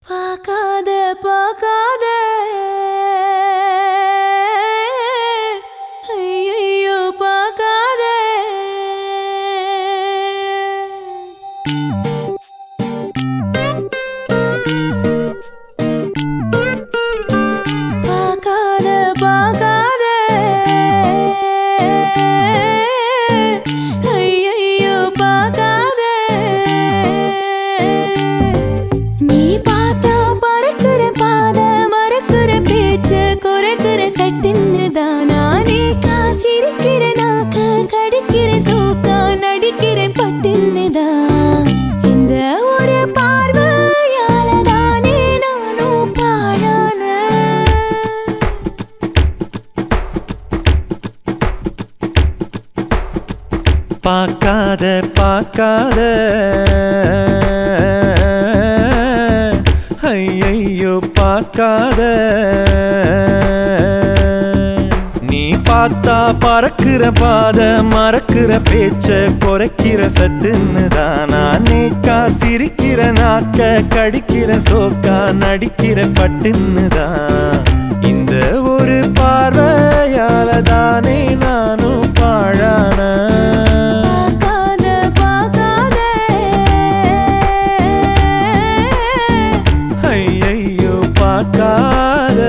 பார்க்காத பார்க்காத ஐயோ பார்க்காத பார்க்காத பார்க்காத ஐயோ பார்க்காத நீ பார்த்தா பறக்குற பாத மறக்குற பேச்சு குறைக்குற சட்டுன்னு தானா நீ காசிருக்கிற நாக்க கடிக்கிற சோக்கா நடிக்கிற பட்டுன்னு தான் இந்த ஒரு பார்வையால தானே நானும் பாழான பார்க்காத பார்க்காத ஐயையோ பார்க்காத நீ பார்த்தா பறக்குற பாத மறக்குற பேச்ச குறைக்கிற சட்டுன்னு தானா நேக்கா சிரிக்கிற நாக்க கடிக்கிற சோக்கா நடிக்கிற பட்டுன்னு தான் இந்த ஒரு பார்வையால தானே நானும் பாழான ஐயையோ பார்க்காத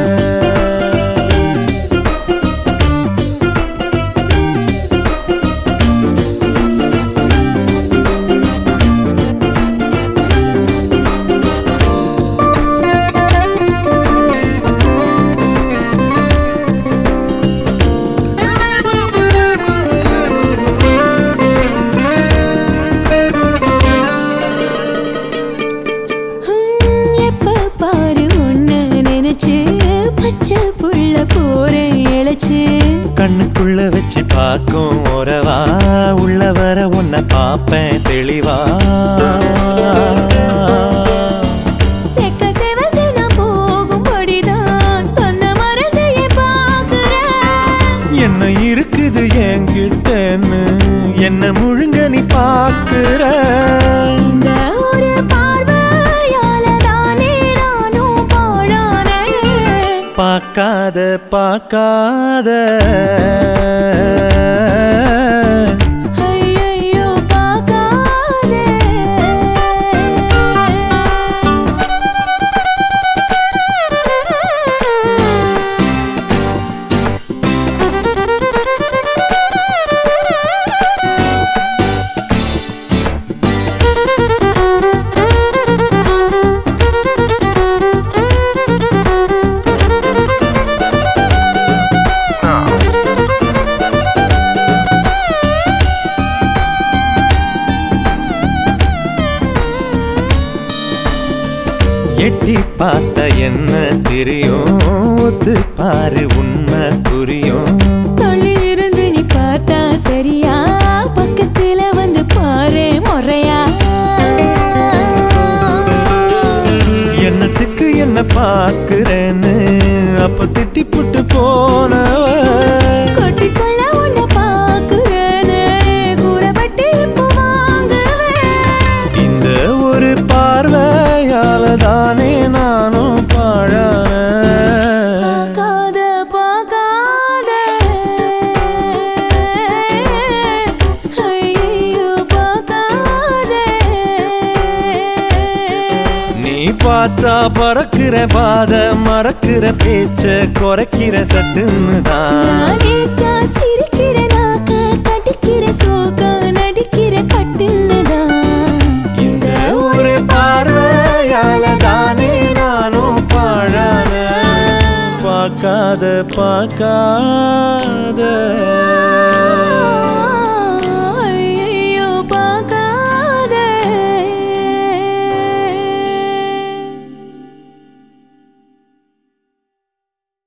பச்சை புள்ள போறேன் இழைச்சு கண்ணுக்குள்ள வச்சு பார்க்கும் உறவா உள்ள வர உன்னை பார்ப்பேன் தெளிவா செக்க செவந்து நான் போகும்படிதான் தொன்ன மறந்தையே பார்க்கிறேன் என்ன இருக்குது என்கிட்டன்னு என்ன முழுங்க நீ பார்க்கிற இந்த ஒரு பார்வையால தானே நானும் பாழானேன் பார்க்காத பார்க்காத ஐயையோ பார்க்காத எட்டி பார்த்த என்ன தெரியும் ஒத்து பாரு உண்மை புரியும் தொழில் இருந்து நீ பார்த்தா சரியா பக்கத்துல வந்து பாரு முறையா என்னத்துக்கு என்ன பார்க்கிறேன்னு அப்ப திட்டி புட்டு போனவ கொட்டிக்கொள்ள உன்னை பார்க்கிறேன்னு கூறப்பட்டு இப்போ வாங்குவேன் இந்த ஒரு பார்வையால தானே நானும் பாழான பார்க்காத பார்க்காத ஐயோ பார்க்காத நீ பார்த்தா பறக்குற பாத மறக்குற பேச்ச குறைக்கிற சட்டுன்னு தான் நானேக்கா சிரிக்கிற நாக்க கடிக்கிற சோக்கா நடிக்கிற பட்டுன்னு தான் இந்த ஒரு பார்வையால தானே நானும் பாழான பார்க்காத பார்க்காத